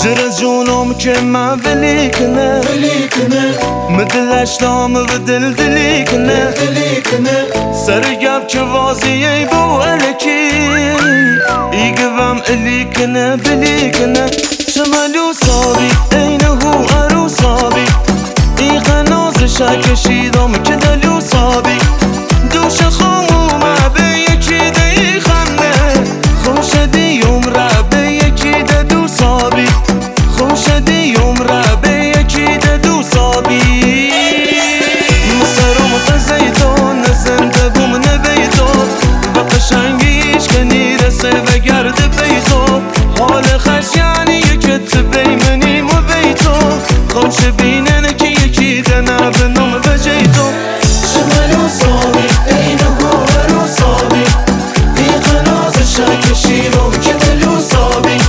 جرى جونم كما بليكنا مثل اشلام بدل دليكنا سرقاب كوازي بولكي يقفم اليكنا بليكنا شمالو صابي اينه ارو صابي يغناز شاكشي ضم كدلو صابي دوش خامو ما بيكي دي خمنا خوش دي يوم رابي يكي دو صابي خوش دي يوم رابي يكي دو صابي مصر ومتزيتون نزند بوم نبيتو بقشنگيش كني رسي بقرد بيتو حال خشياني يكتبي مني مبيتو خوش بيننك يكي دنا بنوم بجيتو شمالو صابي اينه ورو صابي دي خلاص الشاك شيلو كدلو صابي